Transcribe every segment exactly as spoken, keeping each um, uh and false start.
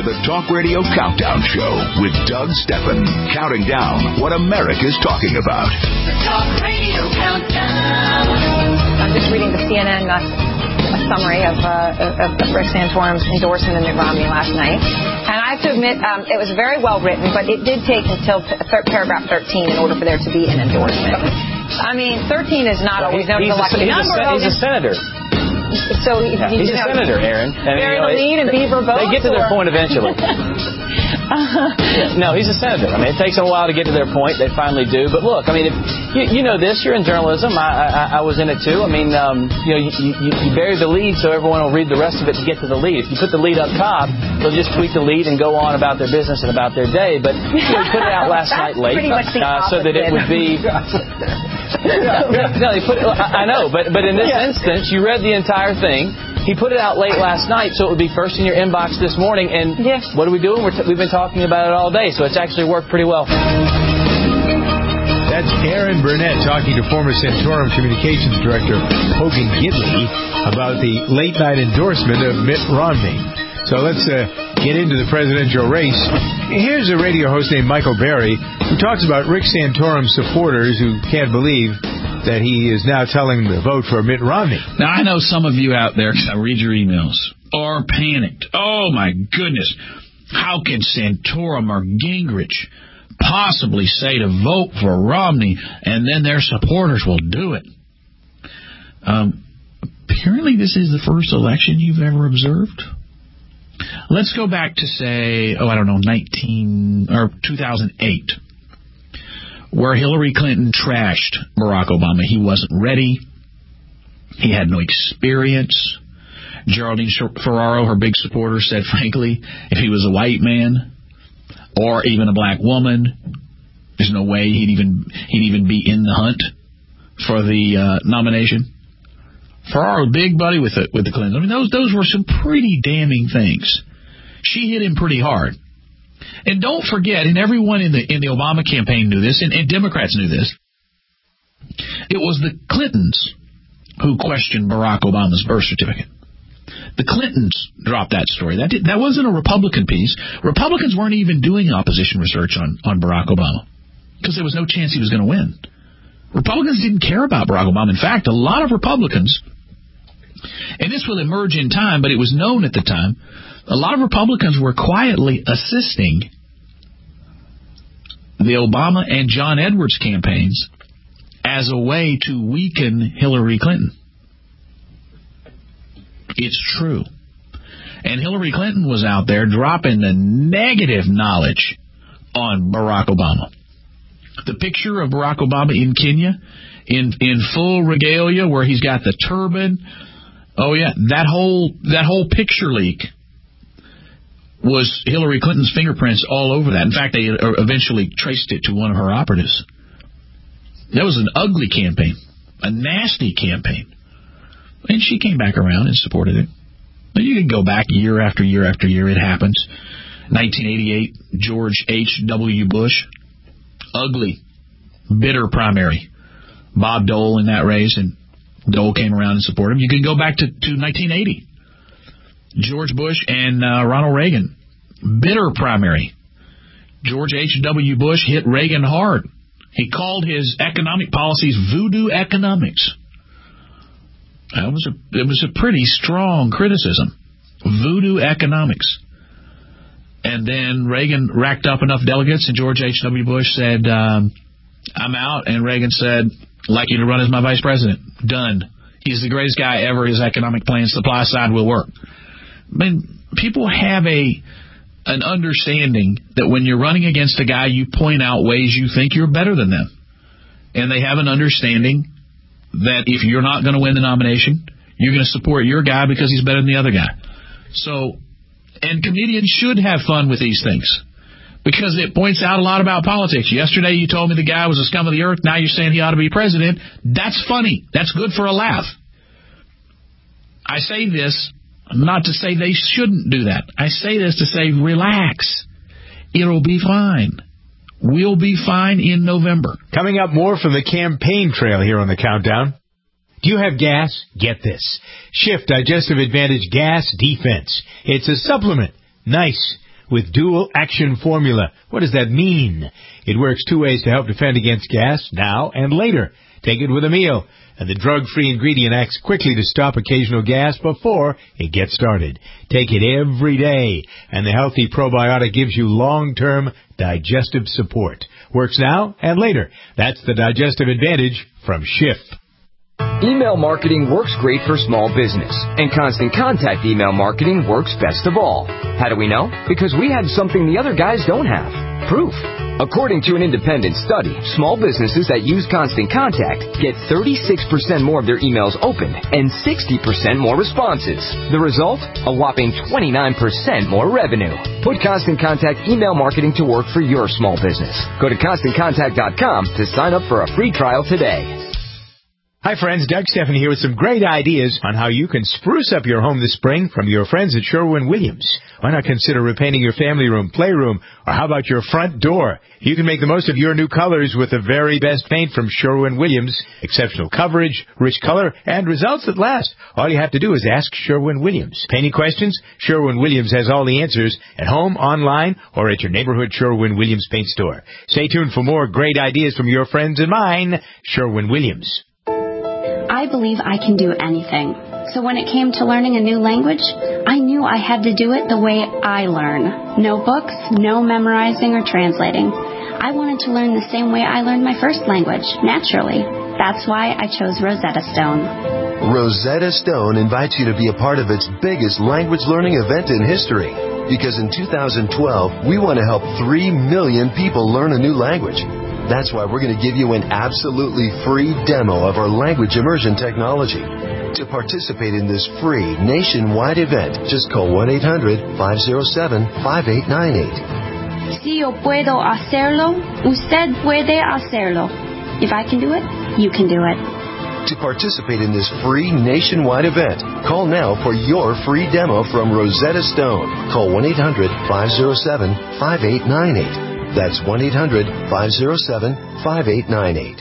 to the Talk Radio Countdown Show with Doug Stephan, counting down what America's talking about. The Talk Radio Countdown. I'm just reading the C N N uh, a summary of, uh, of, of Rick Santorum's endorsement of Mitt Romney last night. And I have to admit, um, it was very well written, but it did take until th- paragraph thirteen in order for there to be an endorsement. I mean, thirteen is not always known as a lucky number. He's a senator. So he, yeah, he's a senator, Aaron. I mean, Bury you know, the lead and Beaver both? They get to or? their point eventually. uh, no, he's a senator. I mean, it takes them a while to get to their point. They finally do. But look, I mean, if, you, you know this. You're in journalism. I, I, I was in it too. I mean, um, you know, you, you, you bury the lead so everyone will read the rest of it to get to the lead. If you put the lead up top, they'll just tweak the lead and go on about their business and about their day. But you know, put it out last night late uh, so that it would be. no, they put it, I, I know, but but in this yeah. instance, you read the entire thing. He put it out late last night, so it would be first in your inbox this morning. And yes. what are we doing? We're t- we've been talking about it all day, so it's actually worked pretty well. That's Aaron Burnett talking to former Santorum Communications Director Hogan Gidley about the late-night endorsement of Mitt Romney. So let's uh, get into the presidential race. Here's a radio host named Michael Berry who talks about Rick Santorum's supporters who can't believe that he is now telling them to vote for Mitt Romney. Now, I know some of you out there, because I read your emails, are panicked. Oh, my goodness. How can Santorum or Gingrich possibly say to vote for Romney and then their supporters will do it? Um, apparently this is the first election you've ever observed. Let's go back to, say, oh, I don't know, nineteen or two thousand eight. Where Hillary Clinton trashed Barack Obama. He wasn't ready. He had no experience. Geraldine Ferraro, her big supporter, said, frankly, if he was a white man or even a black woman, there's no way he'd even he'd even be in the hunt for the uh, nomination. Ferraro, big buddy with the, with the Clintons. I mean, those those were some pretty damning things. She hit him pretty hard. And don't forget, and everyone in the in the Obama campaign knew this, and, and Democrats knew this, it was the Clintons who questioned Barack Obama's birth certificate. The Clintons dropped that story. That did, that wasn't a Republican piece. Republicans weren't even doing opposition research on, on Barack Obama because there was no chance he was going to win. Republicans didn't care about Barack Obama. In fact, a lot of Republicans, and this will emerge in time, but it was known at the time, a lot of Republicans were quietly assisting the Obama and John Edwards campaigns as a way to weaken Hillary Clinton. It's true. And Hillary Clinton was out there dropping the negative knowledge on Barack Obama. The picture of Barack Obama in Kenya in in full regalia where he's got the turban. Oh, yeah, that whole that whole picture leak was Hillary Clinton's fingerprints all over that. In fact, they eventually traced it to one of her operatives. That was an ugly campaign, a nasty campaign. And she came back around and supported it. But you can go back year after year after year. It happens. nineteen eighty-eight, George H W. Bush. Ugly, bitter primary. Bob Dole in that race, and Dole came around and supported him. You can go back to, to nineteen eighty. George Bush and uh, Ronald Reagan. Bitter primary. George H W. Bush hit Reagan hard. He called his economic policies voodoo economics. That was a, it was a pretty strong criticism. Voodoo economics. And then Reagan racked up enough delegates, and George H W. Bush said, um, I'm out. And Reagan said, I'd like you to run as my vice president. Done. He's the greatest guy ever. His economic plan, supply side will work. I mean, people have a an understanding that when you're running against a guy, you point out ways you think you're better than them. And they have an understanding that if you're not going to win the nomination, you're going to support your guy because he's better than the other guy. So, and comedians should have fun with these things because it points out a lot about politics. Yesterday you told me the guy was a scum of the earth. Now you're saying he ought to be president. That's funny. That's good for a laugh. I say this not to say they shouldn't do that. I say this to say, relax. It'll be fine. We'll be fine in November. Coming up, more from the campaign trail here on the Countdown. Do you have gas? Get this. Shift Digestive Advantage Gas Defense. It's a supplement. Nice. with dual action formula. What does that mean? It works two ways to help defend against gas, now and later. Take it with a meal, and the drug-free ingredient acts quickly to stop occasional gas before it gets started. Take it every day, and the healthy probiotic gives you long-term digestive support. Works now and later. That's the digestive advantage from Schiff. Email marketing works great for small business, and Constant Contact email marketing works best of all. How do we know? Because we have something the other guys don't have. Proof. According to an independent study, small businesses that use Constant Contact get thirty-six percent more of their emails opened and sixty percent more responses. The result? A whopping twenty-nine percent more revenue. Put Constant Contact email marketing to work for your small business. Go to constant contact dot com to sign up for a free trial today. Hi friends, Doug Stephan here with some great ideas on how you can spruce up your home this spring from your friends at Sherwin-Williams. Why not consider repainting your family room, playroom, or how about your front door? You can make the most of your new colors with the very best paint from Sherwin-Williams. Exceptional coverage, rich color, and results that last. All you have to do is ask Sherwin-Williams. Painting questions? Sherwin-Williams has all the answers at home, online, or at your neighborhood Sherwin-Williams paint store. Stay tuned for more great ideas from your friends and mine, Sherwin-Williams. I believe I can do anything. So when it came to learning a new language, I knew I had to do it the way I learn. No books, no memorizing or translating. I wanted to learn the same way I learned my first language, naturally. That's why I chose Rosetta Stone. Rosetta Stone invites you to be a part of its biggest language learning event in history. Because in two thousand twelve, we want to help three million people learn a new language. That's why we're going to give you an absolutely free demo of our language immersion technology. To participate in this free nationwide event, just call one eight hundred, five oh seven, five eight nine eight. Si yo puedo hacerlo, usted puede hacerlo. If I can do it, you can do it. To participate in this free nationwide event, call now for your free demo from Rosetta Stone. Call one eight hundred, five oh seven, five eight nine eight. That's one eight hundred, five oh seven, five eight nine eight.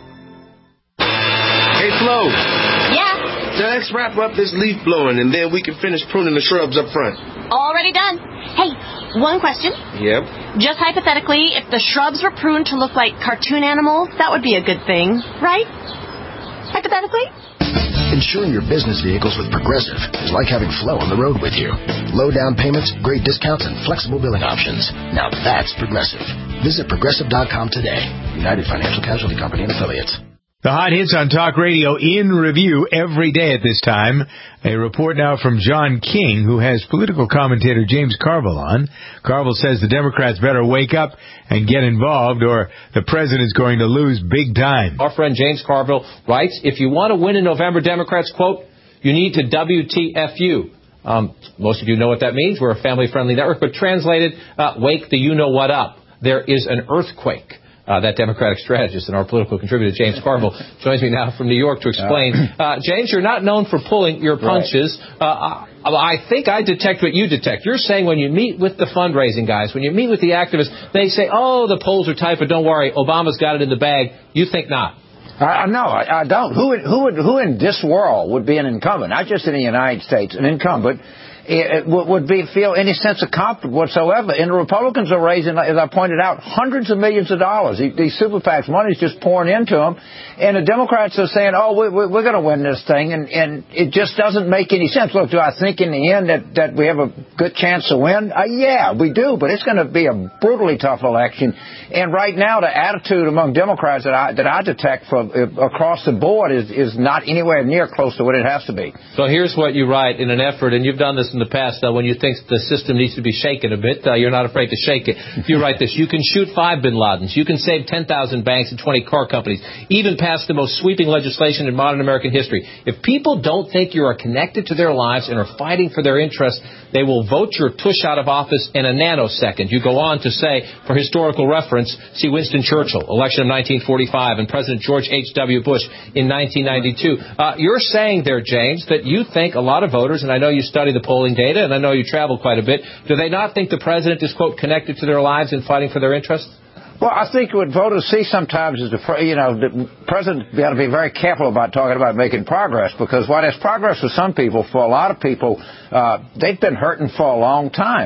Hey, Flo. Yeah? Let's wrap up this leaf blowing, and then we can finish pruning the shrubs up front. Already done. Hey, one question. Yep. Just hypothetically, if the shrubs were pruned to look like cartoon animals, that would be a good thing, right? Hypothetically? Insuring your business vehicles with Progressive is like having Flo on the road with you. Low down payments, great discounts, and flexible billing options. Now that's Progressive. Visit Progressive dot com today. United Financial Casualty Company and Affiliates. The hot hits on Talk Radio in review every day at this time. A report now from John King, who has political commentator James Carville on. Carville says the Democrats better wake up and get involved, or the president is going to lose big time. Our friend James Carville writes, if you want to win in November, Democrats, quote, you need to W T F U. Um, most of you know what that means. We're a family-friendly network, but translated, uh, wake the you-know-what up. There is an earthquake. Uh, that Democratic strategist and our political contributor, James Carville, joins me now from New York to explain. Uh, James, you're not known for pulling your punches. Right. Uh, I, I think I detect what you detect. You're saying when you meet with the fundraising guys, when you meet with the activists, they say, oh, the polls are tight, but don't worry, Obama's got it in the bag. You think not? Uh, no, I, I don't. Who, who, would, who in this world would be an incumbent, not just in the United States, an incumbent, it would be feel any sense of conflict whatsoever. And the Republicans are raising, as I pointed out, hundreds of millions of dollars. These super PACs, money's just pouring into them. And the Democrats are saying, oh, we, we, we're going to win this thing. And, and it just doesn't make any sense. Look, do I think in the end that, that we have a good chance to win? Uh, yeah, we do. But it's going to be a brutally tough election. And right now, the attitude among Democrats that I, that I detect from uh, across the board is, is not anywhere near close to what it has to be. So here's what you write in an effort, and you've done this in the past, uh, when you think the system needs to be shaken a bit, uh, you're not afraid to shake it. You write this, you can shoot five bin Ladens, you can save ten thousand banks and twenty car companies, even pass the most sweeping legislation in modern American history. If people don't think you are connected to their lives and are fighting for their interests, they will vote your tush out of office in a nanosecond. You go on to say, for historical reference, see Winston Churchill, election of nineteen forty-five, and President George H W Bush in nineteen ninety-two. Uh, you're saying there, James, that you think a lot of voters, and I know you study the polling data, and I know you travel quite a bit, do they not think the president is, quote, connected to their lives and fighting for their interests? Well, I think what voters see sometimes is, the you know, the president got to be very careful about talking about making progress, because while there's progress for some people, for a lot of people, uh, they've been hurting for a long time.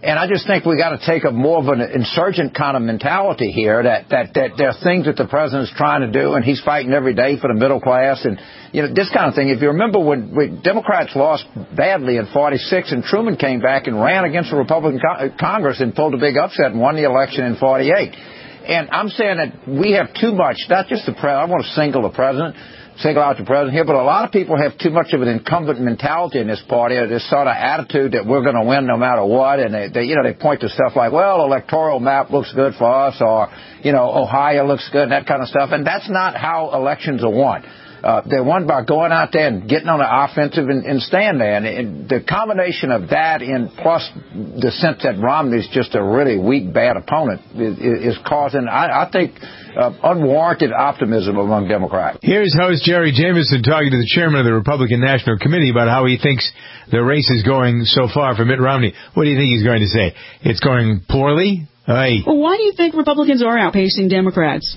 And I just think we got to take a more of an insurgent kind of mentality here, that, that, that there are things that the president's trying to do, and he's fighting every day for the middle class, and, you know, this kind of thing. If you remember when, when Democrats lost badly in forty-six, and Truman came back and ran against the Republican co- Congress and pulled a big upset and won the election in forty-eight. And I'm saying that we have too much, not just the president, I want to single the president, single out the president here, but a lot of people have too much of an incumbent mentality in this party, or this sort of attitude that we're going to win no matter what, and they, they, you know, they point to stuff like, well, electoral map looks good for us, or, you know, Ohio looks good, and that kind of stuff, and that's not how elections are won. Uh, they're won by going out there and getting on the offensive and, and staying there. And, and the combination of that and plus the sense that Romney's just a really weak, bad opponent is, is causing, I, I think, uh, unwarranted optimism among Democrats. Here's host Jerry Jameson talking to the chairman of the Republican National Committee about how he thinks the race is going so far for Mitt Romney. What do you think he's going to say? It's going poorly? Hey. Well, why do you think Republicans are outpacing Democrats?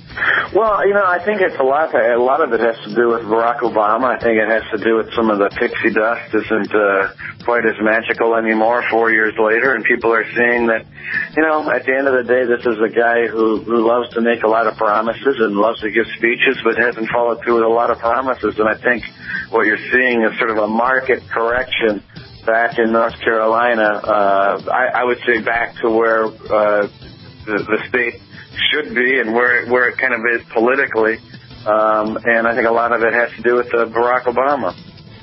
Well, you know, I think it's a lot. A lot of it has to do with Barack Obama. I think it has to do with some of the pixie dust isn't uh, quite as magical anymore four years later, and people are seeing that, you know, at the end of the day, this is a guy who, who loves to make a lot of promises and loves to give speeches, but hasn't followed through with a lot of promises. And I think what you're seeing is sort of a market correction back in North Carolina. Uh, I, I would say back to where uh, the, the state should be and where where it kind of is politically, um, and I think a lot of it has to do with uh, Barack Obama.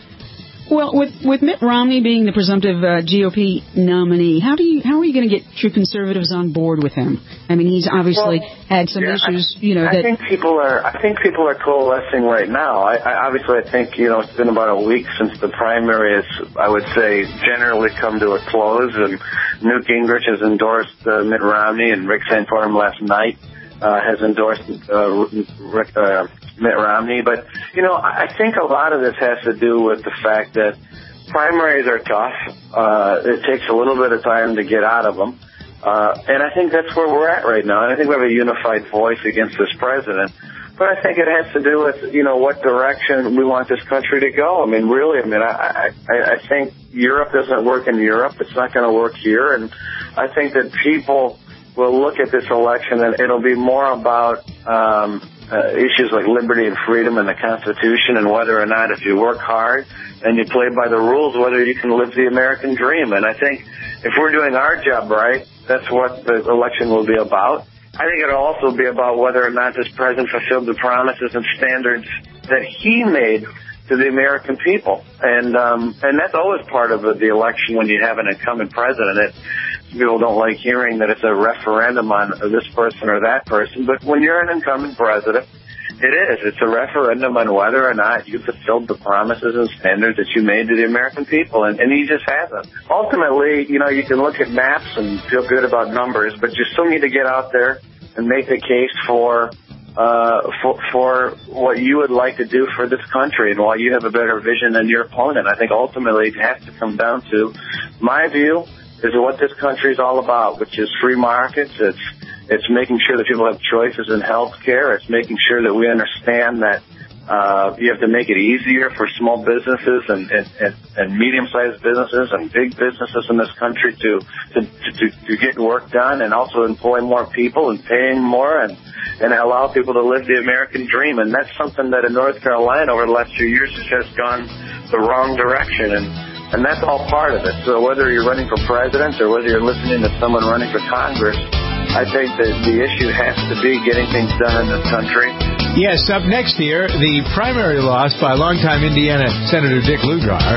Well, with with Mitt Romney being the presumptive uh, G O P nominee, how do you how are you going to get true conservatives on board with him? I mean, he's obviously well, had some yeah, issues, you know. I that think people are I think people are coalescing right now. I, I obviously I think you know it's been about a week since the primary has, I would say, generally come to a close, and Newt Gingrich has endorsed uh, Mitt Romney, and Rick Santorum last night uh, has endorsed uh, Rick, uh, Mitt Romney. But, you know, I think a lot of this has to do with the fact that primaries are tough. Uh, it takes a little bit of time to get out of them. Uh, and I think that's where we're at right now. And I think we have a unified voice against this president. But I think it has to do with, you know, what direction we want this country to go. I mean, really, I mean, I, I, I think Europe doesn't work in Europe. It's not going to work here. And I think that people will look at this election and it'll be more about um, uh, issues like liberty and freedom and the Constitution, and whether or not if you work hard and you play by the rules, whether you can live the American dream. And I think if we're doing our job right, that's what the election will be about. I think it'll also be about whether or not this president fulfilled the promises and standards that he made to the American people. And um, and that's always part of the election when you have an incumbent president. It, people don't like hearing that it's a referendum on this person or that person. But when you're an incumbent president, it is. It's a referendum on whether or not you fulfilled the promises and standards that you made to the American people, and, and he just hasn't. Ultimately, you know, you can look at maps and feel good about numbers, but you still need to get out there and make the case for uh for, for what you would like to do for this country, and why you have a better vision than your opponent. I think ultimately it has to come down to, my view, is what this country is all about, which is free markets. It's It's making sure that people have choices in health care. It's making sure that we understand that uh, you have to make it easier for small businesses and, and, and, and medium-sized businesses and big businesses in this country to, to, to, to get work done, and also employ more people and paying more, and, and allow people to live the American dream. And that's something that in North Carolina over the last few years has just gone the wrong direction. And And that's all part of it. So whether you're running for president or whether you're listening to someone running for Congress, I think that the issue has to be getting things done in this country. Yes, up next here, the primary loss by longtime Indiana Senator Dick Lugar.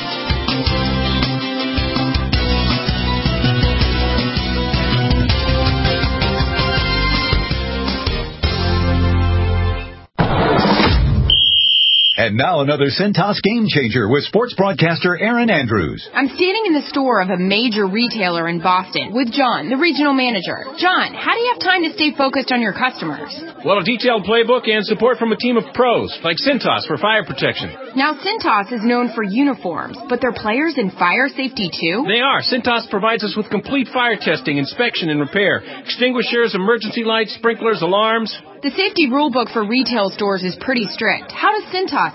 And now another Cintas Game Changer with sports broadcaster Aaron Andrews. I'm standing in the store of a major retailer in Boston with John, the regional manager. John, how do you have time to stay focused on your customers? Well, a detailed playbook and support from a team of pros, like Cintas for fire protection. Now, Cintas is known for uniforms, but they're players in fire safety too? They are. Cintas provides us with complete fire testing, inspection, and repair. Extinguishers, emergency lights, sprinklers, alarms. The safety rule book for retail stores is pretty strict. How does Cintas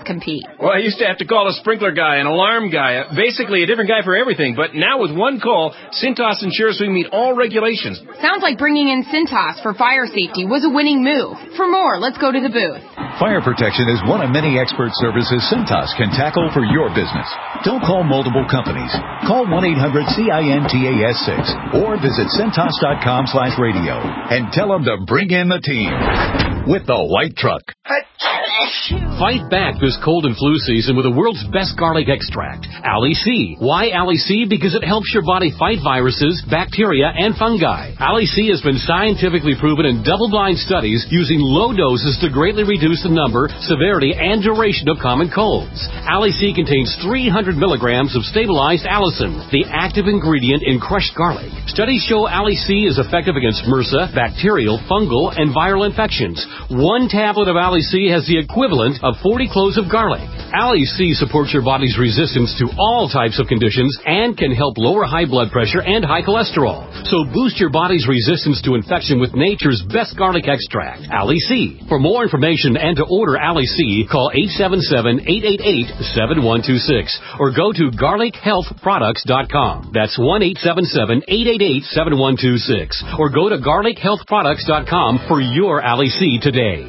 Cintas compete? Well, I used to have to call a sprinkler guy, an alarm guy, uh, basically a different guy for everything. But now with one call, Cintas ensures we meet all regulations. Sounds like bringing in Cintas for fire safety was a winning move. For more, let's go to the booth. Fire protection is one of many expert services Cintas can tackle for your business. Don't call multiple companies. Call one eight hundred C I N T A S six or visit Cintas dot com slash radio and tell them to bring in the team with the white truck. Fight back this cold and flu season with the world's best garlic extract, Ali C. Why Ali C? Because it helps your body fight viruses, bacteria, and fungi. Ali C has been scientifically proven in double-blind studies using low doses to greatly reduce the number, severity, and duration of common colds. Ali C contains three hundred milligrams of stabilized allicin, the active ingredient in crushed garlic. Studies show Ali C is effective against MRSA, bacterial, fungal, and viral infections. One tablet of Ali C has the equivalent of forty cloves of garlic. Ali C supports your body's resistance to all types of conditions and can help lower high blood pressure and high cholesterol. So boost your body's resistance to infection with nature's best garlic extract, Ali C. For more information and to order Ali C, call eight seven seven, eight eight eight, seven one two six or go to garlic health products dot com. That's one eight seven seven, eight eight eight, seven one two six or go to garlic health products dot com for your Ali C today.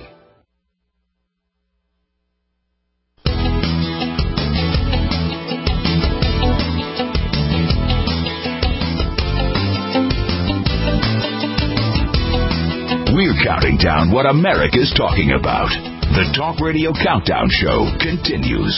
We're counting down what America's talking about. The Talk Radio Countdown Show continues.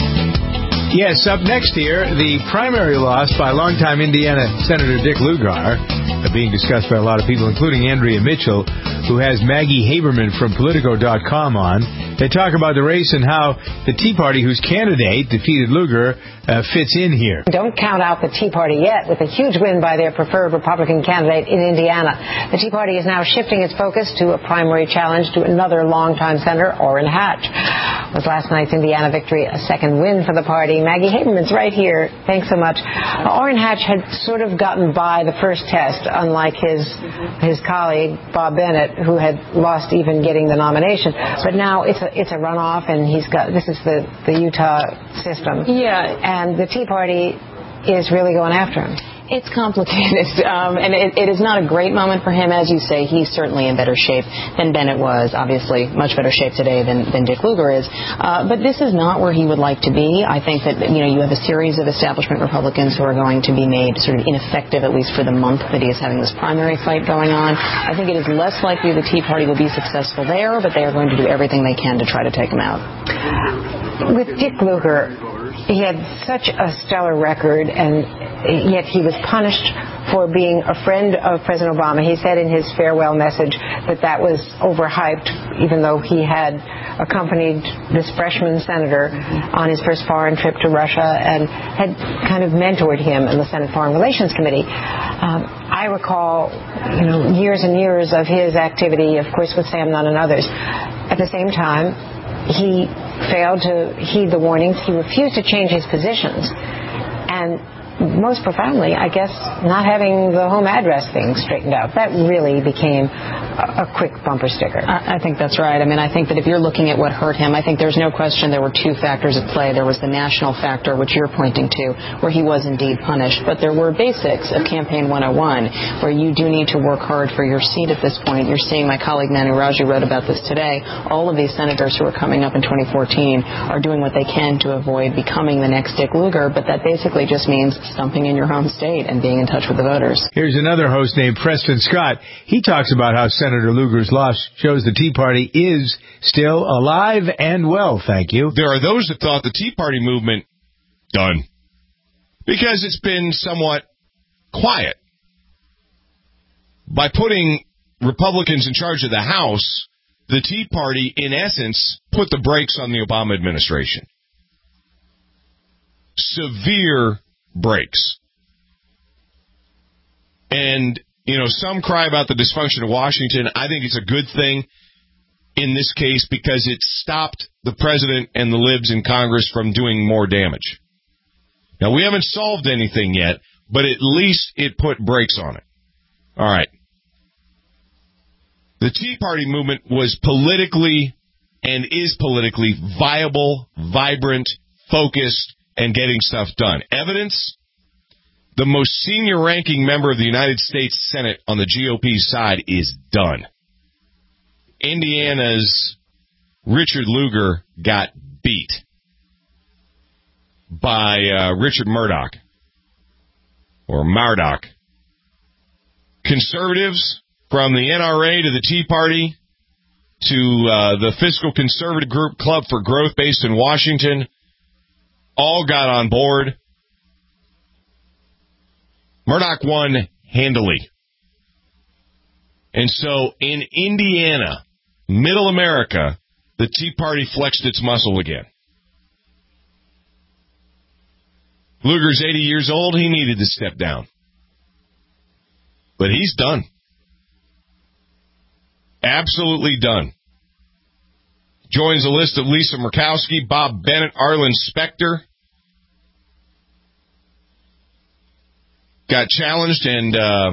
Yes, up next here, the primary loss by longtime Indiana Senator Dick Lugar, uh, being discussed by a lot of people, including Andrea Mitchell, who has Maggie Haberman from Politico dot com on. They talk about the race and how the Tea Party, whose candidate defeated Lugar, uh, fits in here. Don't count out the Tea Party yet, with a huge win by their preferred Republican candidate in Indiana. The Tea Party is now shifting its focus to a primary challenge to another longtime senator, Orrin Hatch. With last night's Indiana victory a second win for the party, Maggie Haberman's right here. Thanks so much. Uh, Orrin Hatch had sort of gotten by the first test, unlike his his colleague, Bob Bennett, who had lost even getting the nomination. But now it's a, it's a runoff, and he's got, this is the, the Utah system. Yeah. And the Tea Party is really going after him. It's complicated, um, and it, it is not a great moment for him. As you say, he's certainly in better shape than Bennett was, obviously much better shape today than, than Dick Lugar is. Uh, but this is not where he would like to be. I think that, you know, you have a series of establishment Republicans who are going to be made sort of ineffective, at least for the month that he is having this primary fight going on. I think it is less likely the Tea Party will be successful there, but they are going to do everything they can to try to take him out. With Dick Lugar, he had such a stellar record, and yet he was punished for being a friend of President Obama. He said in his farewell message that that was overhyped, even though he had accompanied this freshman senator on his first foreign trip to Russia and had kind of mentored him in the Senate Foreign Relations Committee. Um, I recall, you know, years and years of his activity, of course, with Sam Nunn and others. At the same time, he failed to heed the warnings. He refused to change his positions. And most profoundly, I guess, not having the home address thing straightened out. That really became a, a quick bumper sticker. I, I think that's right. I mean, I think that if you're looking at what hurt him, I think there's no question there were two factors at play. There was the national factor, which you're pointing to, where he was indeed punished. But there were basics of Campaign one oh one, where you do need to work hard for your seat at this point. You're seeing, my colleague Manu Raju wrote about this today, all of these senators who are coming up in twenty fourteen are doing what they can to avoid becoming the next Dick Lugar, but that basically just means stumping in your home state and being in touch with the voters. Here's another host named Preston Scott. He talks about how Senator Lugar's loss shows the Tea Party is still alive and well, thank you. There are those that thought the Tea Party movement done because it's been somewhat quiet. By putting Republicans in charge of the House, the Tea Party, in essence, put the brakes on the Obama administration. Severe breaks. And, you know, some cry about the dysfunction of Washington. I think it's a good thing in this case because it stopped the president and the libs in Congress from doing more damage. Now, we haven't solved anything yet, but at least it put brakes on it. All right. The Tea Party movement was politically and is politically viable, vibrant, focused, and getting stuff done. Evidence? The most senior-ranking member of the United States Senate on the G O P side is done. Indiana's Richard Lugar got beat by uh, Richard Murdoch, or Murdoch. Conservatives, from the N R A to the Tea Party to uh, the fiscal conservative group Club for Growth based in Washington, all got on board. Murdoch won handily. And so in Indiana, Middle America, the Tea Party flexed its muscle again. Lugar's eighty years old. He needed to step down. But he's done. Absolutely done. Joins a list of Lisa Murkowski, Bob Bennett, Arlen Specter. Got challenged and uh,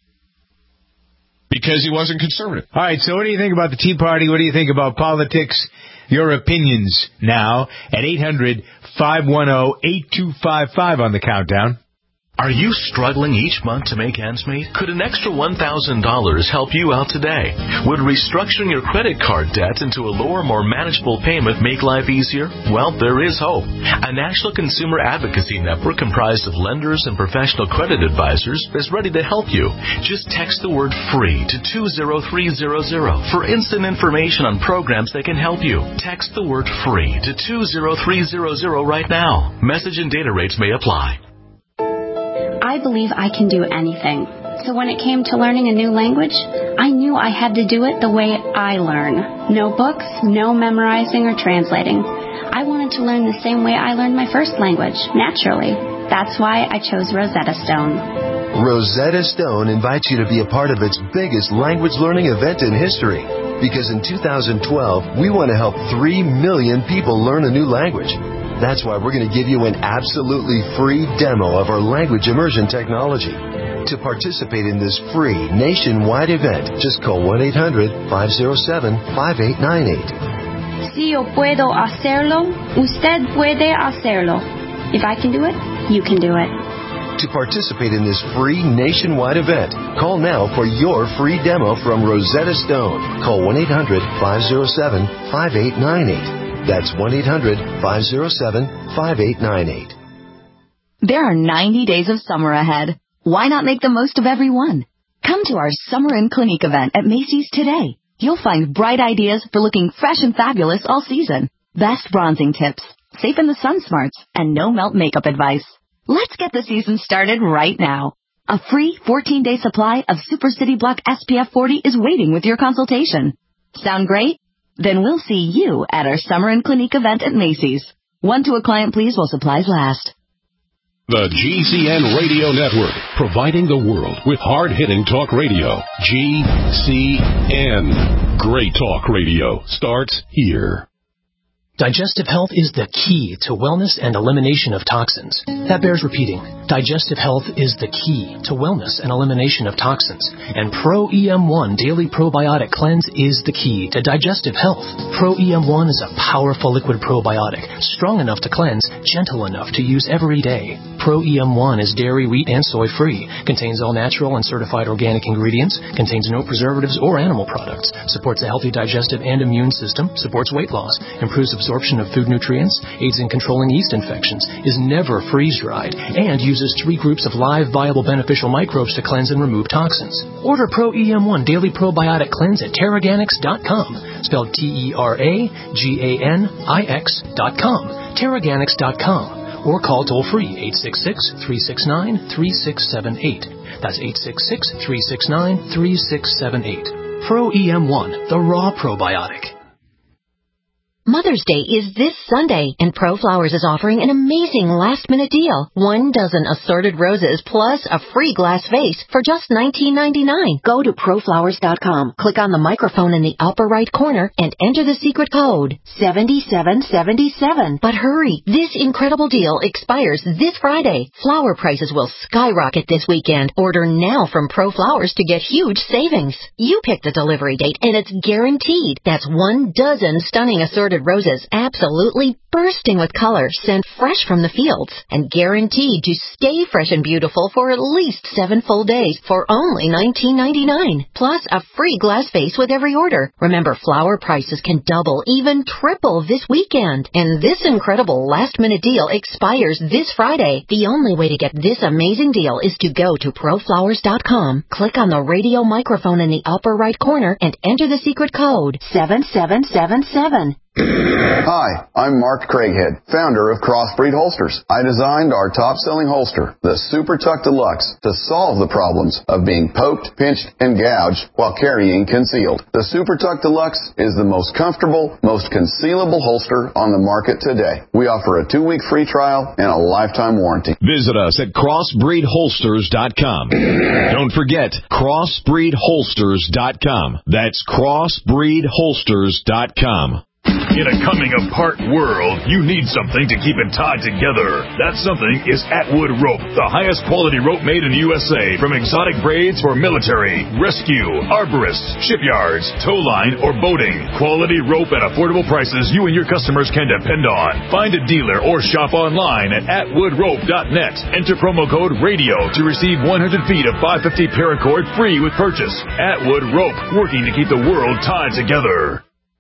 because he wasn't conservative. All right, so what do you think about the Tea Party? What do you think about politics? Your opinions now at eight hundred, five one zero, eight two five five on the countdown. Are you struggling each month to make ends meet? Could an extra one thousand dollars help you out today? Would restructuring your credit card debt into a lower, more manageable payment make life easier? Well, there is hope. A national consumer advocacy network comprised of lenders and professional credit advisors is ready to help you. Just text the word FREE to two zero three zero zero for instant information on programs that can help you. Text the word FREE to two zero three zero zero right now. Message and data rates may apply. I believe I can do anything. So when it came to learning a new language, I knew I had to do it the way I learn. No books, no memorizing or translating. I wanted to learn the same way I learned my first language, naturally. That's why I chose Rosetta Stone. Rosetta Stone invites you to be a part of its biggest language learning event in history. Because in two thousand twelve, we want to help three million people learn a new language. That's why we're going to give you an absolutely free demo of our language immersion technology. To participate in this free nationwide event, just call one eight hundred, five oh seven, five eight nine eight. Si yo puedo hacerlo, usted puede hacerlo. If I can do it, you can do it. To participate in this free nationwide event, call now for your free demo from Rosetta Stone. Call one eight hundred, five oh seven, five eight nine eight. That's one eight hundred, five oh seven, five eight nine eight. There are ninety days of summer ahead. Why not make the most of every one? Come to our Summer in Clinique event at Macy's today. You'll find bright ideas for looking fresh and fabulous all season. Best bronzing tips, safe in the sun smarts, and no melt makeup advice. Let's get the season started right now. A free fourteen-day supply of Super City Block S P F forty is waiting with your consultation. Sound great? Then we'll see you at our Summer in Clinique event at Macy's. One to a client, please, while supplies last. The G C N Radio Network, providing the world with hard-hitting talk radio. G C N. Great talk radio starts here. Digestive health is the key to wellness and elimination of toxins. That bears repeating. Digestive health is the key to wellness and elimination of toxins. And Pro E M one Daily Probiotic Cleanse is the key to digestive health. Pro E M one is a powerful liquid probiotic, strong enough to cleanse, gentle enough to use every day. Pro E M one is dairy, wheat, and soy-free, contains all natural and certified organic ingredients, contains no preservatives or animal products, supports a healthy digestive and immune system, supports weight loss, improves absorption of food nutrients, aids in controlling yeast infections, is never freeze-dried, and uses three groups of live, viable, beneficial microbes to cleanse and remove toxins. Order Pro E M one Daily Probiotic Cleanse at Terraganix dot com, spelled T E R A G A N I X dot com, Terraganix dot com. Or call toll-free eight six six, three six nine, three six seven eight. That's eight six six, three six nine, three six seven eight. Pro E M one, the raw probiotic. Mother's Day is this Sunday, and ProFlowers is offering an amazing last-minute deal. One dozen assorted roses plus a free glass vase for just nineteen ninety-nine. Go to pro flowers dot com, click on the microphone in the upper right corner, and enter the secret code seven seven seven seven. But hurry, this incredible deal expires this Friday. Flower prices will skyrocket this weekend. Order now from ProFlowers to get huge savings. You pick the delivery date, and it's guaranteed. That's one dozen stunning assorted roses, absolutely bursting with color, sent fresh from the fields, and guaranteed to stay fresh and beautiful for at least seven full days for only nineteen ninety-nine. Plus a free glass vase with every order. Remember, flower prices can double, even triple this weekend. And this incredible last-minute deal expires this Friday. The only way to get this amazing deal is to go to pro flowers dot com, click on the radio microphone in the upper right corner, and enter the secret code seven seven seven seven. Hi, I'm Mark Craighead, founder of Crossbreed Holsters. I designed our top-selling holster, the Super Tuck Deluxe, to solve the problems of being poked, pinched, and gouged while carrying concealed. The Super Tuck Deluxe is the most comfortable, most concealable holster on the market today. We offer a two-week free trial and a lifetime warranty. Visit us at crossbreed holsters dot com. Don't forget, crossbreed holsters dot com. That's crossbreed holsters dot com. In a coming-apart world, you need something to keep it tied together. That something is Atwood Rope, the highest quality rope made in the U S A, from exotic braids for military, rescue, arborists, shipyards, tow line, or boating. Quality rope at affordable prices you and your customers can depend on. Find a dealer or shop online at atwood rope dot net. Enter promo code RADIO to receive one hundred feet of five fifty paracord free with purchase. Atwood Rope, working to keep the world tied together.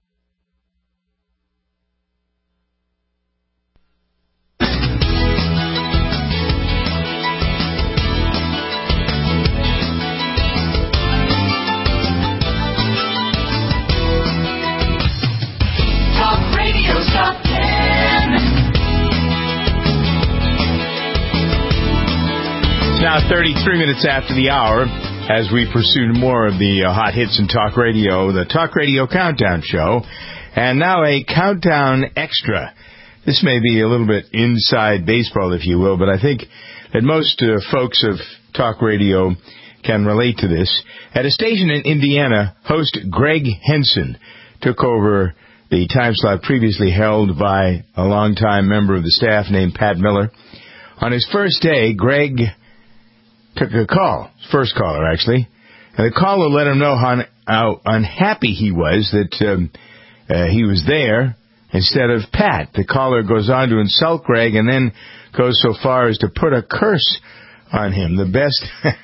Now thirty-three minutes after the hour, as we pursue more of the uh, hot hits in talk radio, the Talk Radio Countdown Show, and now a countdown extra. This may be a little bit inside baseball, if you will, but I think that most uh, folks of talk radio can relate to this. At a station in Indiana, host Greg Henson took over the time slot previously held by a longtime member of the staff named Pat Miller. On his first day, Greg took a call, first caller actually, and the caller let him know how, how unhappy he was that um, uh, he was there instead of Pat. The caller goes on to insult Greg and then goes so far as to put a curse on him. The best,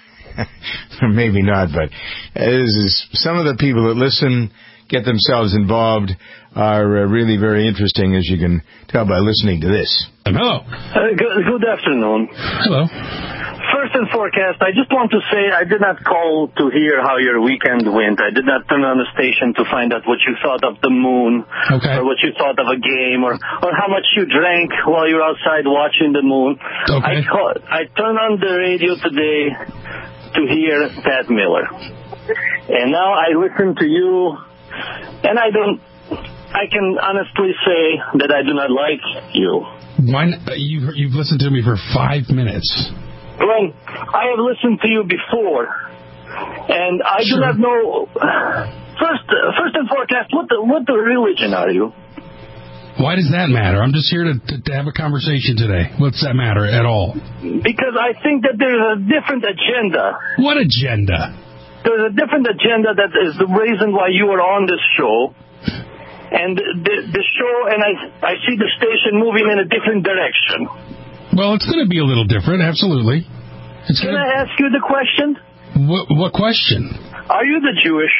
maybe not, but this is, some of the people that listen, get themselves involved, are uh, really very interesting, as you can tell by listening to this. Um, hello. Uh, good, good afternoon. Hello. First and forecast, I just want to say I did not call to hear how your weekend went. I did not turn on the station to find out what you thought of the moon, okay, or what you thought of a game, or, or how much you drank while you were outside watching the moon. Okay. I, call, I turned on the radio today to hear Pat Miller. And now I listen to you, and I don't, I can honestly say that I do not like you. Why not? You, you've listened to me for five minutes. Well, I have listened to you before, and I sure. do not know. First, uh, first and forecast, what the, what the religion are you? Why does that matter? I'm just here to, to, to have a conversation today. What's that matter at all? Because I think that there's a different agenda. What agenda? There's a different agenda that is the reason why you are on this show. And the, the show, and I, I see the station moving in a different direction. Well, it's going to be a little different, absolutely. It's Can gonna... I ask you the question? What, what question? Are you the Jewish?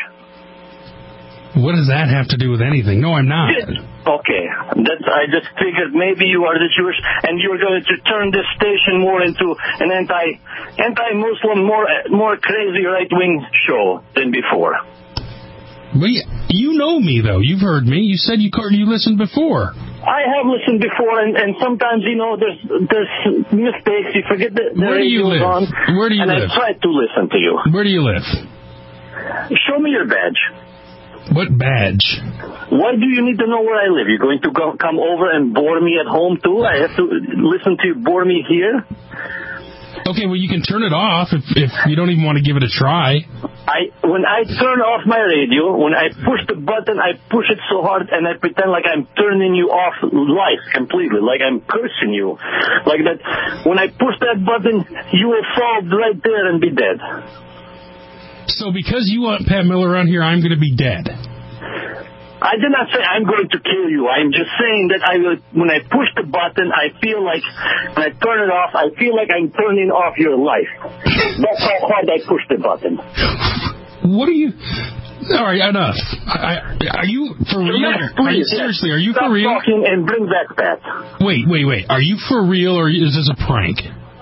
What does that have to do with anything? No, I'm not. Okay. That's, I just figured maybe you are the Jewish, and you're going to turn this station more into an anti, anti-Muslim, more, more crazy right-wing show than before. Well, you know me, though. You've heard me. You said you you listened before. I have listened before, and, and sometimes, you know, there's there's mistakes. You forget that the Where do you live? On, Where do you and live? I tried to listen to you. Where do you live? Show me your badge. What badge? Why do you need to know where I live? You're going to go, come over and bore me at home, too? I have to listen to you bore me here? Okay, well, you can turn it off if, if you don't even want to give it a try. I When I turn off my radio, when I push the button, I push it so hard and I pretend like I'm turning you off life completely, like I'm cursing you. Like that, when I push that button, you will fall right there and be dead. So because you want Pat Miller on here, I'm going to be dead. I did not say I'm going to kill you. I'm just saying that I will, when I push the button, I feel like, when I turn it off, I feel like I'm turning off your life. That's how hard I push the button. What are you... All right, enough. I, I, are you for real? Yes, please, are you, seriously, are you Stop for real? Talking and bring back Pat. Wait, wait, wait. Are you for real or is this a prank?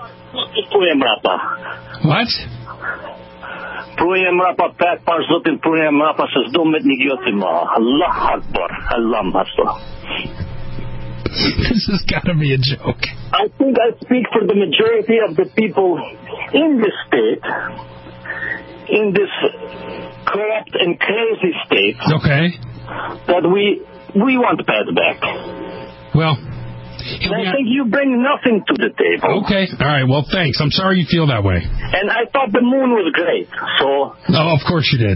What? Prujem rapa Pat Parzotin, prujem rapa sa zdomet nigiotima. Allah Akbar. Allah Master. This has got to be a joke. I think I speak for the majority of the people in this state, in this corrupt and crazy state. Okay. That we we want Pat back. Well, and I think you bring nothing to the table. Okay. All right. Well, thanks. I'm sorry you feel that way. And I thought the moon was great, so... Oh, of course you did.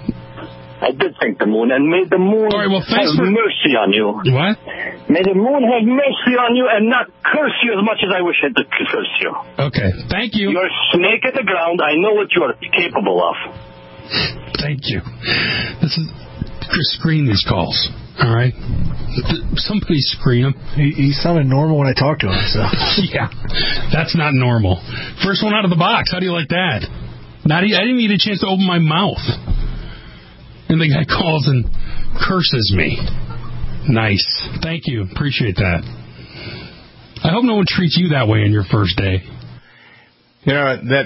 I did think the moon, and may the moon All right, well, thanks have for... mercy on you. What? May the moon have mercy on you and not curse you as much as I wish it to curse you. Okay. Thank you. You're a snake at the ground. I know what you are capable of. Thank you. This is... Chris, screen these calls. All right? Somebody screen him. He, he sounded normal when I talked to him, so. Yeah. That's not normal. First one out of the box. How do you like that? Not, I didn't even get a chance to open my mouth. And the guy calls and curses me. Nice. Thank you. Appreciate that. I hope no one treats you that way on your first day. You know, that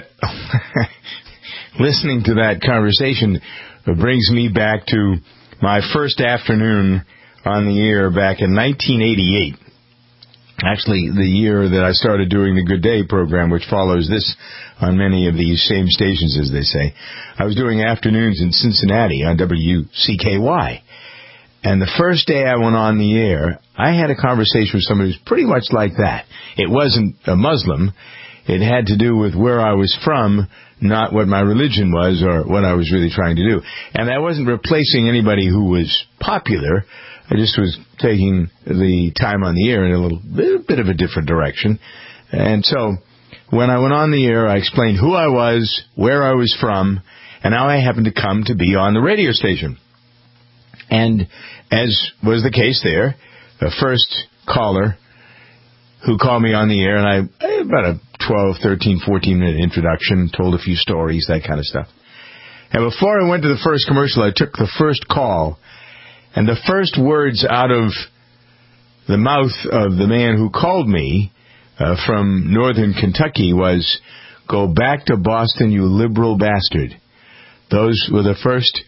listening to that conversation brings me back to my first afternoon on the air back in nineteen eighty-eight. Actually, the year that I started doing the Good Day program, which follows this on many of these same stations, as they say. I was doing afternoons in Cincinnati on W C K Y. And the first day I went on the air, I had a conversation with somebody who's pretty much like that. It wasn't a Muslim. It had to do with where I was from, not what my religion was or what I was really trying to do. And I wasn't replacing anybody who was popular. I just was taking the time on the air in a little bit, bit of a different direction. And so when I went on the air, I explained who I was, where I was from, and how I happened to come to be on the radio station. And as was the case there, the first caller who called me on the air, and I, about a twelve, thirteen, fourteen minute introduction, told a few stories, that kind of stuff. And before I went to the first commercial, I took the first call, and the first words out of the mouth of the man who called me uh, from northern Kentucky was, "Go back to Boston, you liberal bastard." Those were the first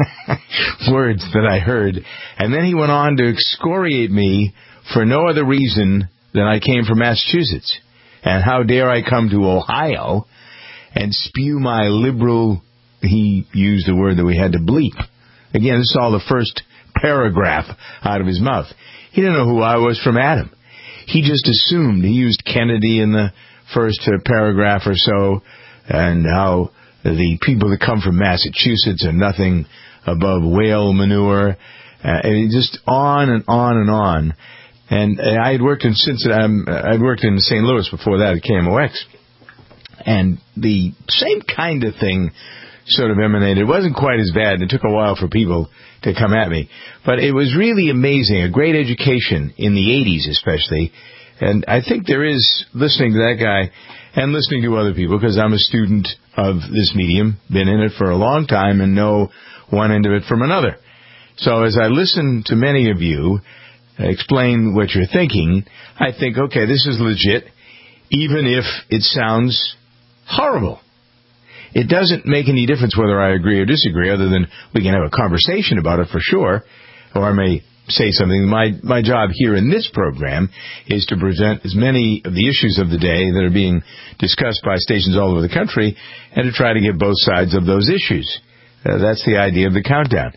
words that I heard. And then he went on to excoriate me for no other reason than I came from Massachusetts. And how dare I come to Ohio and spew my liberal... He used a word that we had to bleep. Again, this is all the first paragraph out of his mouth. He didn't know who I was from Adam. He just assumed. He used Kennedy in the first paragraph or so, and how the people that come from Massachusetts are nothing above whale manure. Uh, and just on and on and on. And I had worked in Cincinnati. Um, I'd worked in Saint Louis before that at K M O X, and the same kind of thing sort of emanated. It wasn't quite as bad. It took a while for people to come at me, but it was really amazing. A great education in the eighties, especially. And I think there is, listening to that guy and listening to other people, because I'm a student of this medium, been in it for a long time, and know one end of it from another. So as I listen to many of you explain what you're thinking, I think, okay, this is legit, even if it sounds horrible. It doesn't make any difference whether I agree or disagree, other than we can have a conversation about it for sure, or I may say something. My my job here in this program is to present as many of the issues of the day that are being discussed by stations all over the country, and to try to get both sides of those issues. Uh, that's the idea of the countdown.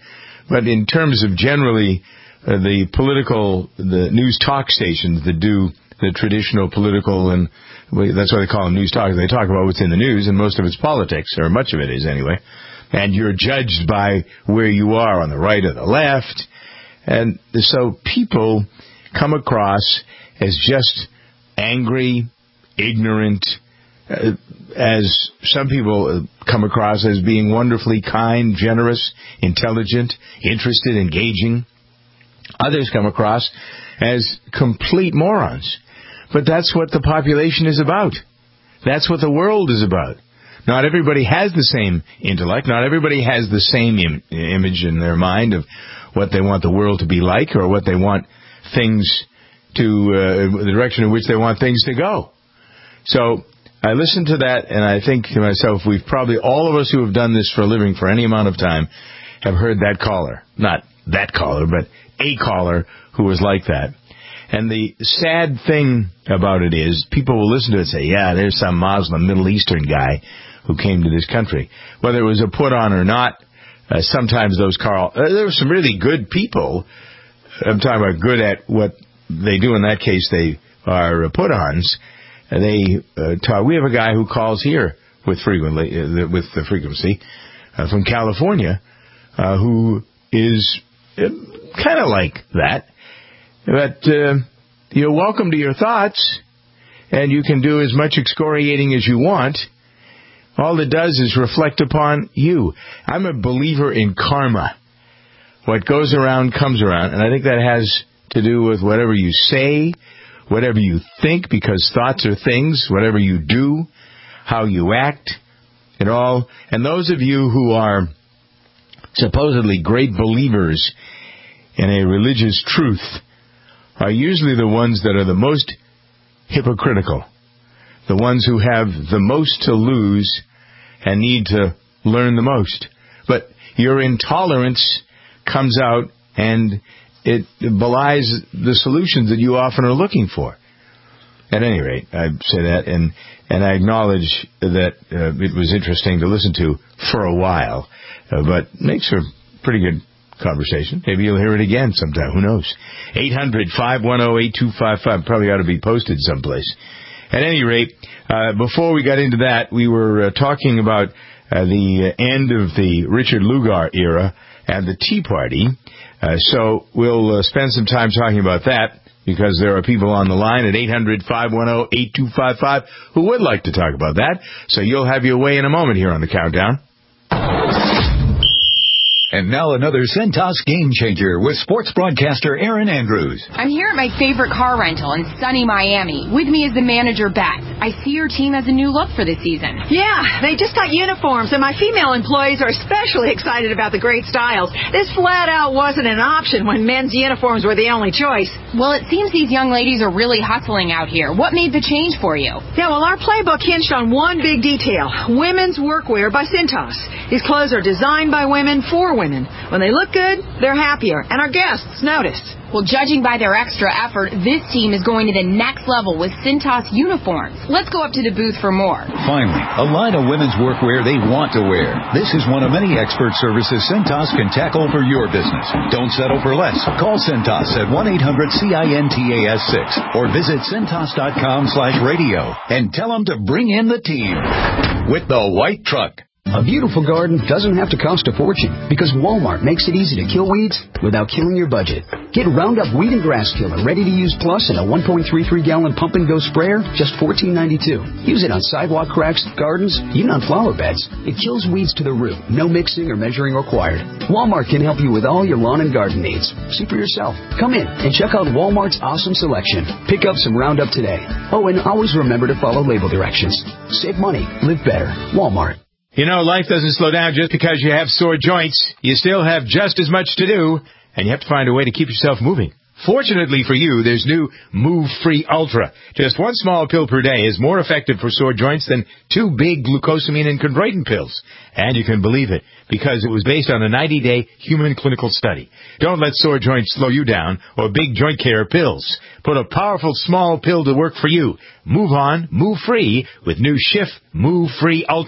But in terms of generally uh, the political, the news talk stations that do the traditional political, and that's why they call them news talk. They talk about what's in the news, and most of it's politics, or much of it is anyway. And you're judged by where you are on the right or the left. And so people come across as just angry, ignorant, uh, as some people come across as being wonderfully kind, generous, intelligent, interested, engaging. Others come across as complete morons. But that's what the population is about. That's what the world is about. Not everybody has the same intellect. Not everybody has the same im- image in their mind of what they want the world to be like, or what they want things to, uh, the direction in which they want things to go. So I listened to that, and I think to myself, we've probably, all of us who have done this for a living for any amount of time, have heard that caller. Not that caller, but a caller who was like that. And the sad thing about it is, people will listen to it and say, yeah, there's some Muslim Middle Eastern guy who came to this country. Whether it was a put-on or not, uh, sometimes those call, uh, there were some really good people. I'm talking about good at what they do. In that case, they are put-ons. Uh, they uh, talk. We have a guy who calls here with frequently, uh, with the frequency uh, from California, uh, who is uh, kind of like that. But uh, you're welcome to your thoughts, and you can do as much excoriating as you want. All it does is reflect upon you. I'm a believer in karma. What goes around comes around, and I think that has to do with whatever you say, whatever you think, because thoughts are things, whatever you do, how you act, and all. And those of you who are supposedly great believers in a religious truth are usually the ones that are the most hypocritical, the ones who have the most to lose and need to learn the most. But your intolerance comes out, and it belies the solutions that you often are looking for. At any rate, I say that, and, and I acknowledge that uh, it was interesting to listen to for a while, uh, but makes for pretty good conversation. Maybe you'll hear it again sometime. Who knows? eight hundred, five one zero, eight two five five. Probably ought to be posted someplace. At any rate, uh, before we got into that, we were uh, talking about uh, the end of the Richard Lugar era and the Tea Party. Uh, so we'll uh, spend some time talking about that, because there are people on the line at eight hundred, five one zero, eight two five five who would like to talk about that. So you'll have your way in a moment here on the Countdown. And now another Centos game changer with sports broadcaster Aaron Andrews. I'm here at my favorite car rental in sunny Miami. With me is the manager, Beth. I see your team has a new look for the season. Yeah, they just got uniforms, and my female employees are especially excited about the great styles. This flat out wasn't an option when men's uniforms were the only choice. Well, it seems these young ladies are really hustling out here. What made the change for you? Yeah, well, our playbook hinged on one big detail: women's workwear by Cintas. These clothes are designed by women for women. When they look good, they're happier, and our guests notice. Well, judging by their extra effort, this team is going to the next level with Cintas uniforms. Let's go up to the booth for more. Finally, a line of women's workwear they want to wear. This is one of many expert services Cintas can tackle for your business. Don't settle for less. Call Cintas at one eight hundred C I N T A S six or visit Cintas.com slash radio and tell them to bring in the team with the white truck. A beautiful garden doesn't have to cost a fortune, because Walmart makes it easy to kill weeds without killing your budget. Get Roundup Weed and Grass Killer Ready to Use Plus in a one point three three gallon pump and go sprayer, just fourteen ninety-two. Use it on sidewalk cracks, gardens, even on flower beds. It kills weeds to the root. No mixing or measuring required. Walmart can help you with all your lawn and garden needs. See for yourself. Come in and check out Walmart's awesome selection. Pick up some Roundup today. Oh, and always remember to follow label directions. Save money. Live better. Walmart. You know, life doesn't slow down just because you have sore joints. You still have just as much to do, and you have to find a way to keep yourself moving. Fortunately for you, there's new Move Free Ultra. Just one small pill per day is more effective for sore joints than two big glucosamine and chondroitin pills. And you can believe it, because it was based on a ninety-day human clinical study. Don't let sore joints slow you down or big joint care pills. Put a powerful small pill to work for you. Move on, move free with new Schiff Move Free Ultra.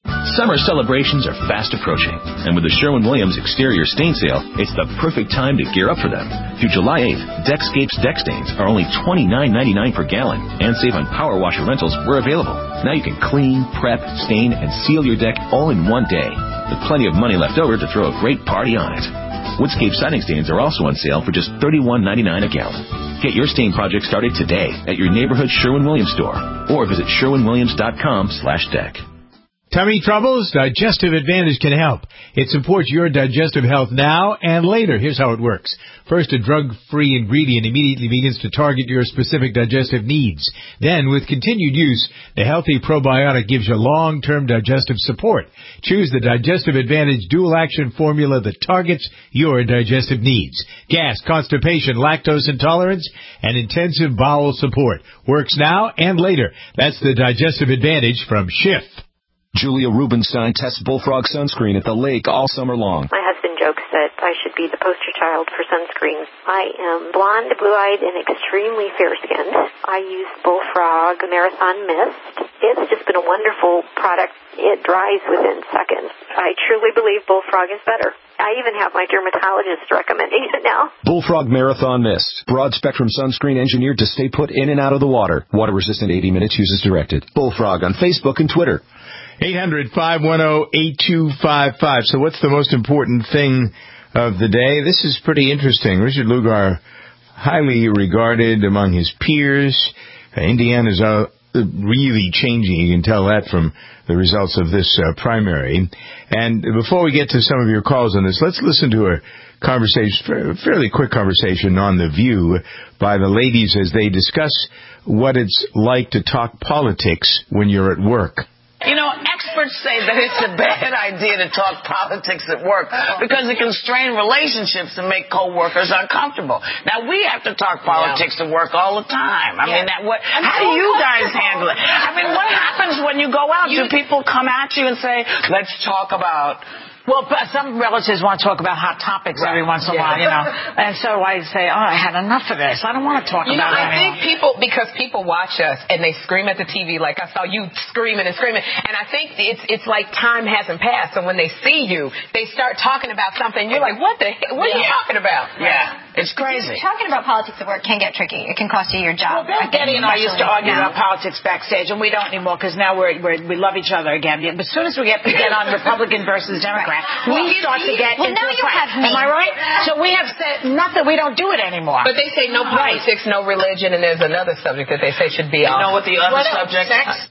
Summer celebrations are fast approaching, and with the Sherwin-Williams exterior stain sale, it's the perfect time to gear up for them. Through July eighth, Deckscape's deck stains are only twenty-nine ninety-nine per gallon, and save on power washer rentals where available. Now you can clean, prep, stain, and seal your deck all in one day, with plenty of money left over to throw a great party on it. Woodscape siding stains are also on sale for just thirty-one ninety-nine a gallon. Get your stain project started today at your neighborhood Sherwin-Williams store, or visit sherwin-williams.com slash deck. Tummy troubles? Digestive Advantage can help. It supports your digestive health now and later. Here's how it works. First, a drug-free ingredient immediately begins to target your specific digestive needs. Then, with continued use, the healthy probiotic gives you long-term digestive support. Choose the Digestive Advantage dual-action formula that targets your digestive needs. Gas, constipation, lactose intolerance, and intensive bowel support. Works now and later. That's the Digestive Advantage from Schiff. Julia Rubenstein tests Bullfrog sunscreen at the lake all summer long. My husband jokes that I should be the poster child for sunscreen. I am blonde, blue-eyed, and extremely fair-skinned. I use Bullfrog Marathon Mist. It's just been a wonderful product. It dries within seconds. I truly believe Bullfrog is better. I even have my dermatologist recommending it now. Bullfrog Marathon Mist. Broad-spectrum sunscreen engineered to stay put in and out of the water. Water-resistant eighty minutes. Uses directed. Bullfrog on Facebook and Twitter. eight hundred, five one zero, eight two five five. So what's the most important thing of the day? This is pretty interesting. Richard Lugar, highly regarded among his peers. Uh, Indiana's uh, really changing. You can tell that from the results of this uh, primary. And before we get to some of your calls on this, let's listen to a conversation, fairly quick conversation on The View by the ladies as they discuss what it's like to talk politics when you're at work. You know, experts say that it's a bad idea to talk politics at work because it can strain relationships and make coworkers uncomfortable. Now, we have to talk politics yeah. at work all the time. I yeah. mean, that, what, how do you guys handle it? I mean, what happens when you go out? You, do people come at you and say, let's talk about... Well, some relatives want to talk about hot topics right. every once in a yeah. while, you know. And so I say, oh, I had enough of this. I don't want to talk you about know, it I anymore. think people, because people watch us and they scream at the T V like I saw you screaming and screaming. And I think it's it's like time hasn't passed. So when they see you, they start talking about something. You're like, what the heck? What yeah. are you talking about? Yeah. It's crazy. Talking about politics at work can get tricky. It can cost you your job. Well, Bill Getty and I used to argue about politics backstage, and we don't anymore because now we're, we're, we love each other again. But as soon as we get, get on Republican versus Democrat, right. we start to get well, into now a you fight. have me. Am I right? So we have said, not that we don't do it anymore. But they say no politics, right. no religion, and there's another subject that they say should be you off. You know what the other what subject is?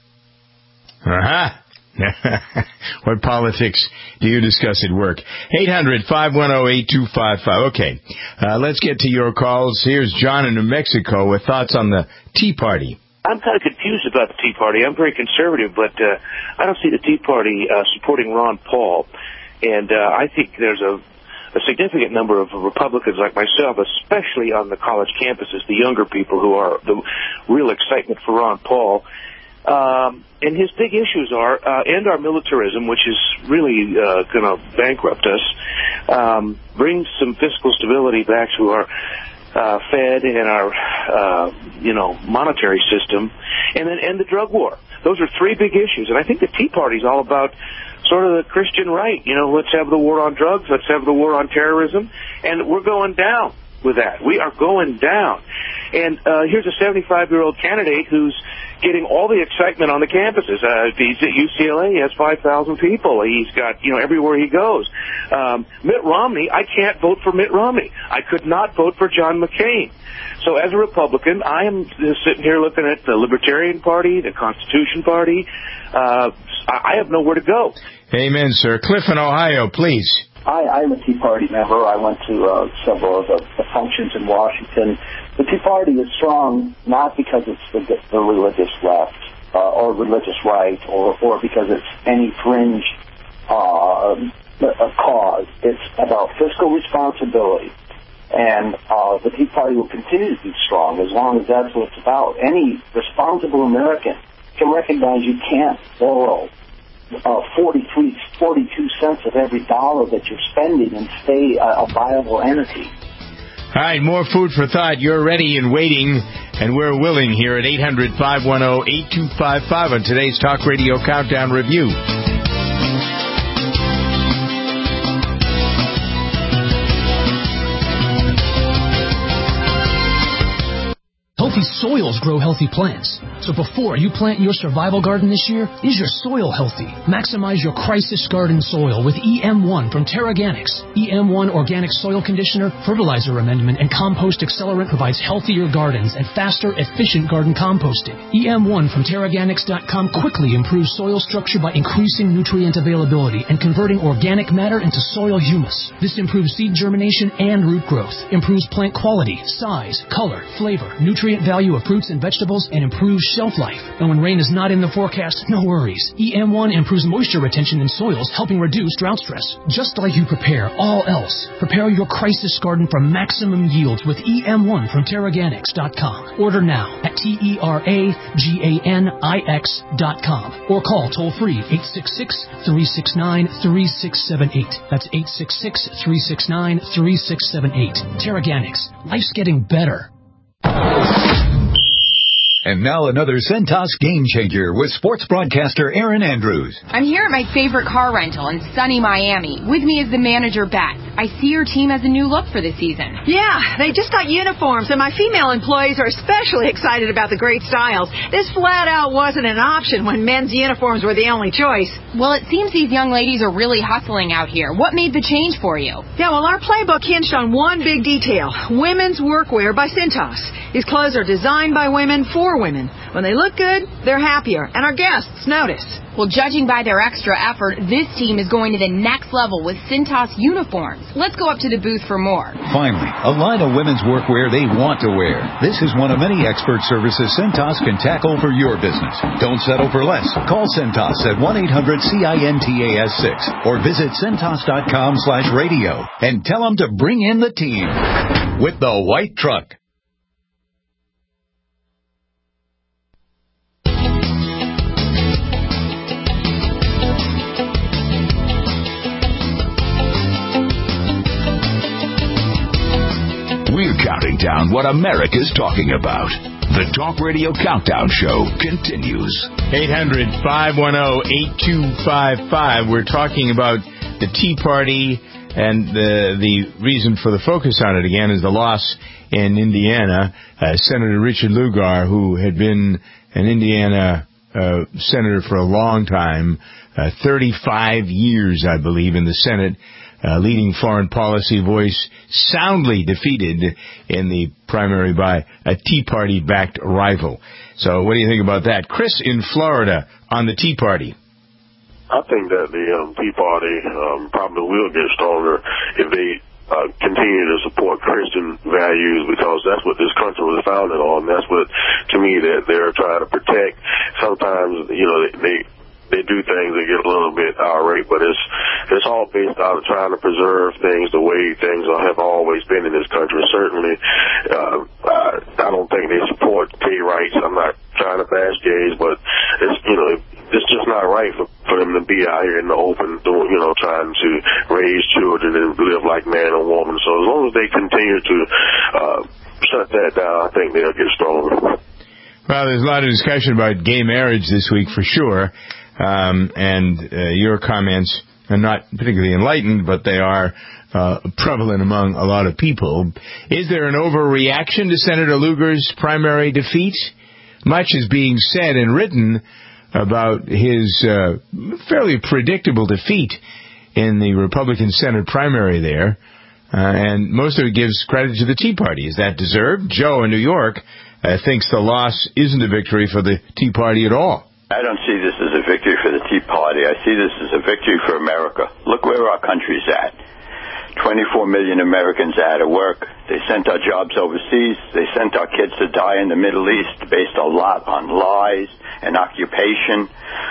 Uh-huh. What politics do you discuss at work? eight hundred, five one zero, eight two five five. Okay, uh, let's get to your calls. Here's John in New Mexico with thoughts on the Tea Party. I'm kind of confused about the Tea Party. I'm very conservative, but uh, I don't see the Tea Party uh, supporting Ron Paul. And uh, I think there's a, a significant number of Republicans like myself, especially on the college campuses, the younger people who are the real excitement for Ron Paul. Um, and his big issues are uh, end our militarism, which is really uh, going to bankrupt us, um, bring some fiscal stability back to our uh, Fed and our, uh, you know, monetary system, and then end the drug war. Those are three big issues. And I think the Tea Party is all about sort of the Christian right. You know, let's have the war on drugs, let's have the war on terrorism, and we're going down with that. We are going down. And uh, here's a seventy-five-year-old candidate who's getting all the excitement on the campuses. Uh, he's at U C L A. He has five thousand people. He's got, you know, everywhere he goes. Um, Mitt Romney, I can't vote for Mitt Romney. I could not vote for John McCain. So as a Republican, I am just sitting here looking at the Libertarian Party, the Constitution Party. Uh, I have nowhere to go. Amen, sir. Cliff in Ohio, please. I, I'm a Tea Party member. I went to uh, several of the, the functions in Washington. The Tea Party is strong not because it's the, the religious left uh, or religious right or, or because it's any fringe uh, cause. It's about fiscal responsibility. And uh, the Tea Party will continue to be strong as long as that's what it's about. Any responsible American can recognize you can't borrow Uh, forty-three, forty-two cents of every dollar that you're spending and stay a, a viable entity. All right, more food for thought. You're ready and waiting, and we're willing here at eight hundred, five one zero, eight two five five on today's Talk Radio Countdown Review. Healthy soils grow healthy plants. So before you plant your survival garden this year, is your soil healthy? Maximize your crisis garden soil with E M one from Terraganics. E M one Organic Soil Conditioner, Fertilizer Amendment, and Compost Accelerant provides healthier gardens and faster, efficient garden composting. E M one from Terraganics dot com quickly improves soil structure by increasing nutrient availability and converting organic matter into soil humus. This improves seed germination and root growth, improves plant quality, size, color, flavor, nutrient value of fruits and vegetables, and improves shelf life. And when rain is not in the forecast, no worries. E M one improves moisture retention in soils, helping reduce drought stress. Just like you prepare all else, prepare your crisis garden for maximum yields with E M one from Terraganics dot com. Order now at T E R A G A N I X dot com or call toll-free eight six six, three six nine, three six seven eight. That's eight six six, three six nine, three six seven eight. Terraganics. Life's getting better. And now another Centos Game Changer with sports broadcaster Erin Andrews. I'm here at my favorite car rental in sunny Miami. With me is the manager, Beth. I see your team has a new look for the season. Yeah, they just got uniforms, and my female employees are especially excited about the great styles. This flat out wasn't an option when men's uniforms were the only choice. Well, it seems these young ladies are really hustling out here. What made the change for you? Yeah, well, our playbook hinged on one big detail: women's workwear by Cintas. These clothes are designed by women for women. When they look good, they're happier, and our guests notice. Well, judging by their extra effort, this team is going to the next level with Cintas uniforms. Let's go up to the booth for more. Finally, a line of women's workwear they want to wear. This is one of many expert services Cintas can tackle for your business. Don't settle for less. Call Cintas at one eight hundred C I N T A S six or visit Cintas dot com slash radio and tell them to bring in the team with the white truck. We're counting down what America's talking about. The Talk Radio Countdown Show continues. eight hundred, five one zero, eight two five five. We're talking about the Tea Party, and the the reason for the focus on it again is the loss in Indiana. Uh, Senator Richard Lugar, who had been an Indiana uh, senator for a long time, uh, thirty-five years, I believe, in the Senate, Uh, leading foreign policy voice, soundly defeated in the primary by a Tea Party-backed rival. So what do you think about that? Chris in Florida on the Tea Party. I think that the um, Tea Party um, probably will get stronger if they uh, continue to support Christian values, because that's what this country was founded on. That's what, to me, that they're trying to protect. Sometimes, you know, they... they They do things that get a little bit irate, but it's it's all based out of trying to preserve things the way things have always been in this country. Certainly, uh, I, I don't think they support gay rights. I'm not trying to bash gays, but it's, you know, it's just not right for, for them to be out here in the open, doing, you know, trying to raise children and live like man and woman. So as long as they continue to uh, shut that down, I think they'll get stronger. Well, there's a lot of discussion about gay marriage this week for sure. Um, and uh, your comments are not particularly enlightened, but they are uh, prevalent among a lot of people. Is there an overreaction to Senator Lugar's primary defeat? Much is being said and written about his uh, fairly predictable defeat in the Republican Senate primary there, uh, and most of it gives credit to the Tea Party. Is that deserved? Joe in New York uh, thinks the loss isn't a victory for the Tea Party at all. I don't see this as a victory for the Tea Party. I see this as a victory for America. Look where our country's at. twenty-four million Americans out of work. They sent our jobs overseas. They sent our kids to die in the Middle East based a lot on lies and occupation.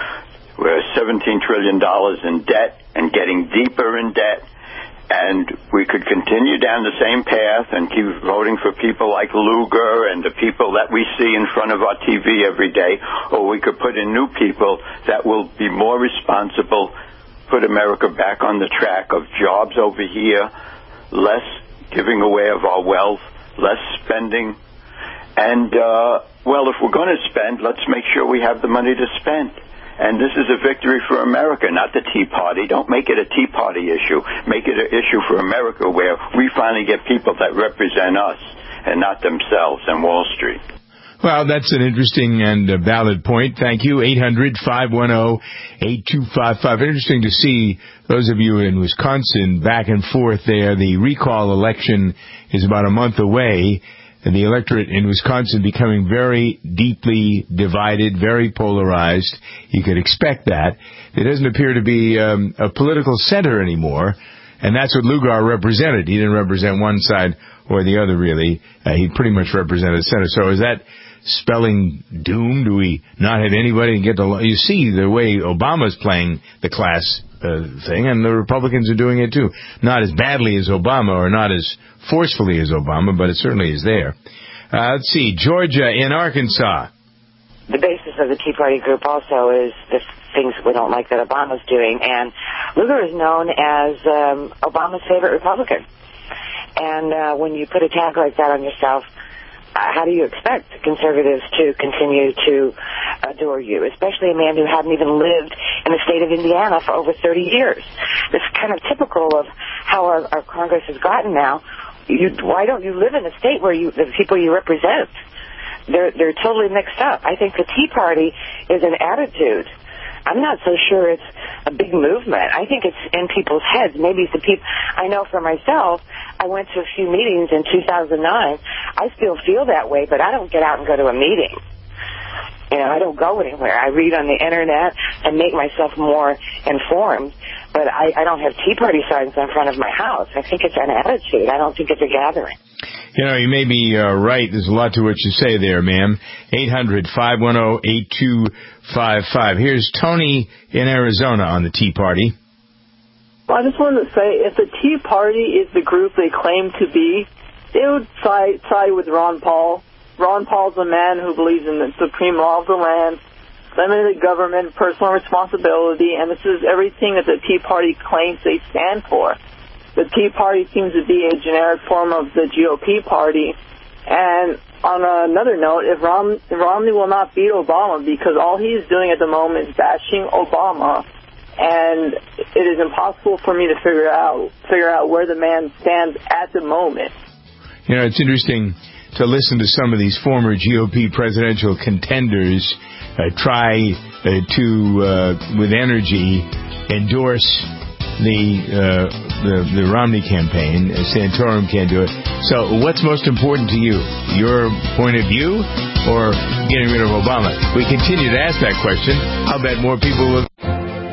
We're seventeen trillion dollars in debt and getting deeper in debt. And we could continue down the same path and keep voting for people like Lugar and the people that we see in front of our T V every day, or we could put in new people that will be more responsible, put America back on the track of jobs over here, less giving away of our wealth, less spending. And, uh, well, if we're going to spend, let's make sure we have the money to spend. And this is a victory for America, not the Tea Party. Don't make it a Tea Party issue. Make it an issue for America where we finally get people that represent us and not themselves and Wall Street. Well, that's an interesting and uh, valid point. Thank you. eight hundred, five one zero, eight two five five. Interesting to see those of you in Wisconsin back and forth there. The recall election is about a month away, and the electorate in Wisconsin becoming very deeply divided, very polarized. You could expect that. There doesn't appear to be um, a political center anymore, and that's what Lugar represented. He didn't represent one side or the other, really. Uh, he pretty much represented the center. So is that spelling doom? Do we not have anybody to get the... You see the way Obama's playing the class uh, thing, and the Republicans are doing it too. Not as badly as Obama, or not as forcefully as Obama, but it certainly is there. Uh, let's see, Georgia in Arkansas. The basis of the Tea Party group also is the things we don't like that Obama's doing, and Lugar is known as um, Obama's favorite Republican. And uh, when you put a tag like that on yourself, uh, how do you expect conservatives to continue to adore you, especially a man who hadn't even lived in the state of Indiana for over thirty years? It's kind of typical of how our, our Congress has gotten now. You, why don't you live in a state where you, the people you represent? They're, they're totally mixed up. I think the Tea Party is an attitude. I'm not so sure it's a big movement. I think it's in people's heads. Maybe it's the people. I know for myself, I went to a few meetings in two thousand nine. I still feel that way, but I don't get out and go to a meeting. You know, I don't go anywhere. I read on the Internet and make myself more informed, but I, I don't have Tea Party signs in front of my house. I think it's an attitude. I don't think it's a gathering. You know, you may be uh, right. There's a lot to what you say there, ma'am. eight hundred, five one zero, eight two five five. Here's Tony in Arizona on the Tea Party. Well, I just wanted to say, if the Tea Party is the group they claim to be, they would side, side with Ron Paul. Ron Paul's a man who believes in the supreme law of the land, limited government, personal responsibility, and this is everything that the Tea Party claims they stand for. The Tea Party seems to be a generic form of the G O P party. And on another note, if Rom- Romney will not beat Obama because all he's doing at the moment is bashing Obama, and it is impossible for me to figure out figure out where the man stands at the moment. You know, it's interesting to listen to some of these former G O P presidential contenders uh, try uh, to, uh, with energy, endorse the, uh, the the Romney campaign. Santorum can't do it. So what's most important to you? Your point of view or getting rid of Obama? We continue to ask that question. I'll bet more people will...